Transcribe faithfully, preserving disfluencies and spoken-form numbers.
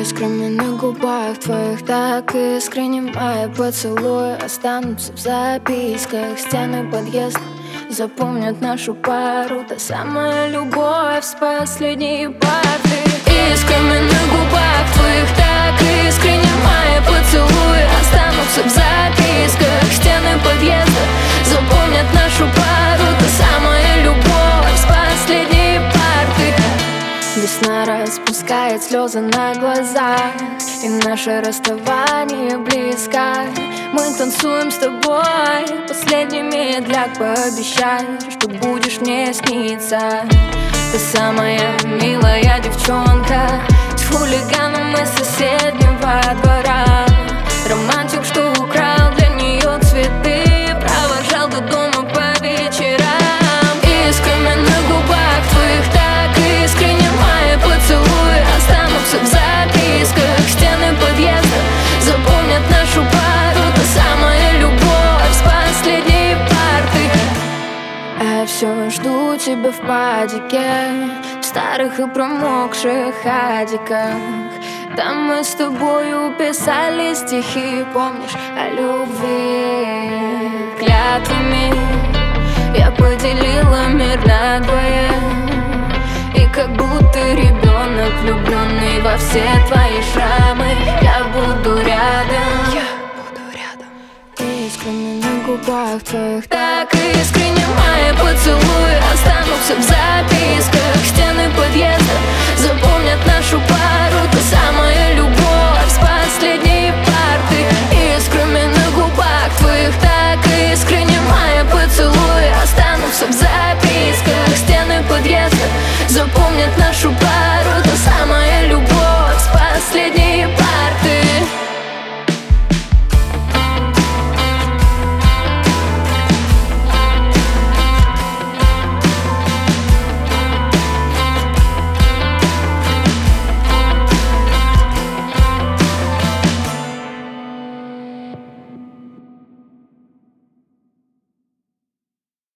Искрами на губах твоих так искренне мои поцелуи останутся в записках. Стены подъезда запомнят нашу пару, та самая любовь с последней парты. Искрами на губах твоих так искренне мои поцелуи останутся в записках. Стены подъезда запомнят нашу пару, та самая любовь с последней парты. Весна распускает слезы на глазах, и наше расставание близко. Мы танцуем с тобой последними ляг. Пообещай, что будешь мне сниться. Ты самая милая девчонка, с хулиганом из соседнего двора. Романтик, что украл для нее цветы, провожал до дома по вечерам. Искрами на губах твоих так искренне мои поцелуи останутся в записках. Стены подъезда запомнят нашу пару, та самая любовь с последней парты. А я все жду тебя в падике, в старых и промокших адиках. Там мы с тобою писали стихи, помнишь, о любви. Клятвами я поделила мир надвое, и как будто ребенок, влюбленный во все твои шрамы, я буду рядом. Я буду рядом. Искрами на губах твоих так искренне мои поцелуи останутся в записках. Стены подъезда запомнят нашу